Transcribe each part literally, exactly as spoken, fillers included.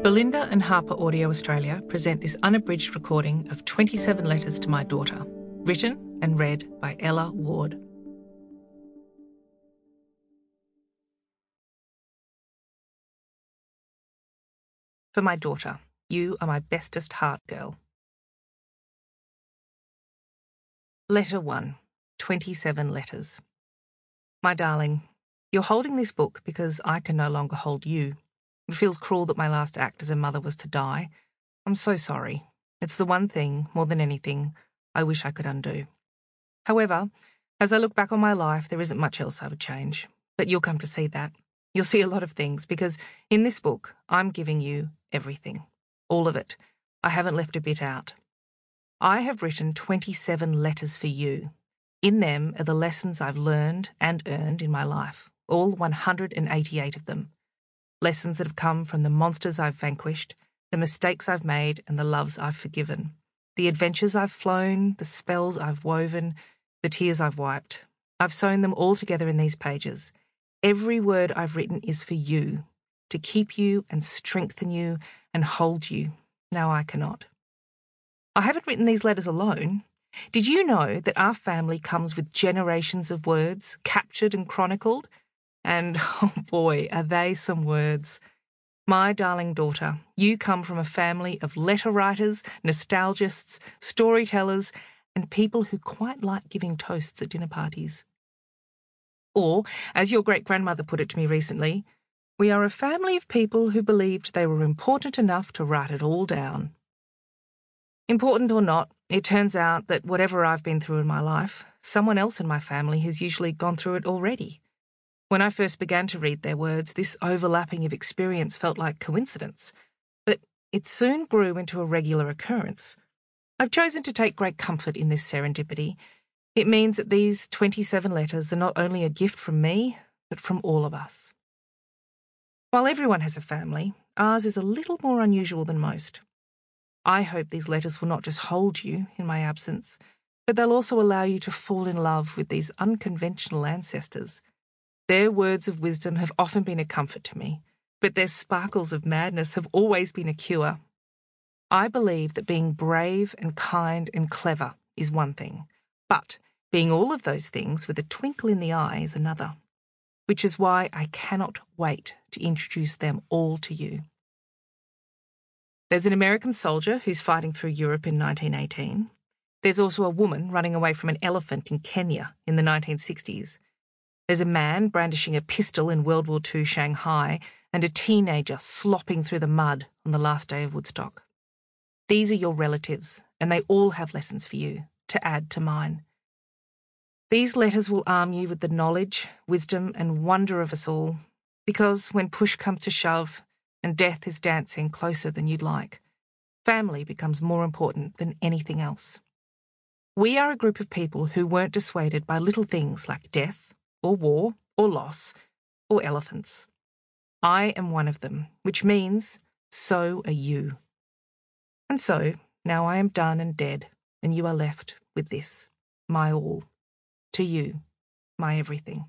Belinda and Harper Audio Australia present this unabridged recording of twenty-seven Letters to My Daughter, written and read by Ella Ward. For my daughter, you are my bestest heart girl. Letter one, twenty-seven letters. My darling, you're holding this book because I can no longer hold you. It feels cruel that my last act as a mother was to die. I'm so sorry. It's the one thing, more than anything, I wish I could undo. However, as I look back on my life, there isn't much else I would change. But you'll come to see that. You'll see a lot of things because in this book, I'm giving you everything. All of it. I haven't left a bit out. I have written twenty-seven letters for you. In them are the lessons I've learned and earned in my life, all one hundred eighty-eight of them. Lessons that have come from the monsters I've vanquished, the mistakes I've made and the loves I've forgiven, the adventures I've flown, the spells I've woven, the tears I've wiped. I've sewn them all together in these pages. Every word I've written is for you, to keep you and strengthen you and hold you. Now I cannot. I haven't written these letters alone. Did you know that our family comes with generations of words, captured and chronicled? And, oh boy, are they some words. My darling daughter, you come from a family of letter writers, nostalgists, storytellers, and people who quite like giving toasts at dinner parties. Or, as your great-grandmother put it to me recently, we are a family of people who believed they were important enough to write it all down. Important or not, it turns out that whatever I've been through in my life, someone else in my family has usually gone through it already. When I first began to read their words, this overlapping of experience felt like coincidence, but it soon grew into a regular occurrence. I've chosen to take great comfort in this serendipity. It means that these twenty-seven letters are not only a gift from me, but from all of us. While everyone has a family, ours is a little more unusual than most. I hope these letters will not just hold you in my absence, but they'll also allow you to fall in love with these unconventional ancestors. Their words of wisdom have often been a comfort to me, but their sparkles of madness have always been a cure. I believe that being brave and kind and clever is one thing, but being all of those things with a twinkle in the eye is another, which is why I cannot wait to introduce them all to you. There's an American soldier who's fighting through Europe in nineteen eighteen. There's also a woman running away from an elephant in Kenya in the nineteen sixties. There's a man brandishing a pistol in World War Two Shanghai and a teenager slopping through the mud on the last day of Woodstock. These are your relatives, and they all have lessons for you, to add to mine. These letters will arm you with the knowledge, wisdom, and wonder of us all, because when push comes to shove and death is dancing closer than you'd like, family becomes more important than anything else. We are a group of people who weren't dissuaded by little things like death, or war, or loss, or elephants. I am one of them, which means so are you. And so, now I am done and dead, and you are left with this, my all. To you, my everything.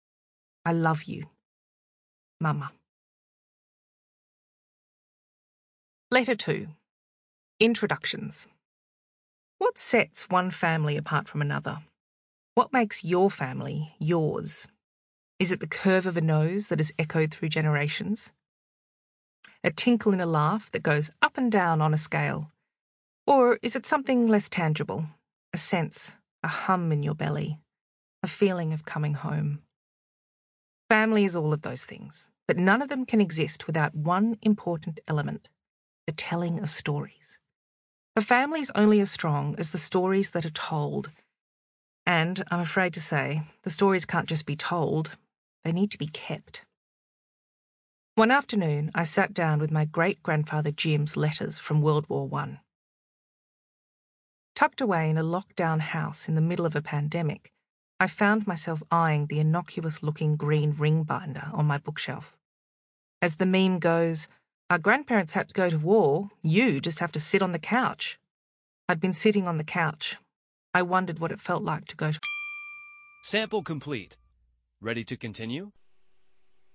I love you. Mama. Letter two. Introductions. What sets one family apart from another? What makes your family yours? Is it the curve of a nose that has echoed through generations? A tinkle in a laugh that goes up and down on a scale? Or is it something less tangible? A sense, a hum in your belly, a feeling of coming home? Family is all of those things, but none of them can exist without one important element, the telling of stories. A family is only as strong as the stories that are told. And, I'm afraid to say, the stories can't just be told, they need to be kept. One afternoon, I sat down with my great-grandfather Jim's letters from World War One. Tucked away in a locked-down house in the middle of a pandemic, I found myself eyeing the innocuous-looking green ring binder on my bookshelf. As the meme goes, our grandparents had to go to war, you just have to sit on the couch. I'd been sitting on the couch. I wondered what it felt like to go to... Sample complete. Ready to continue?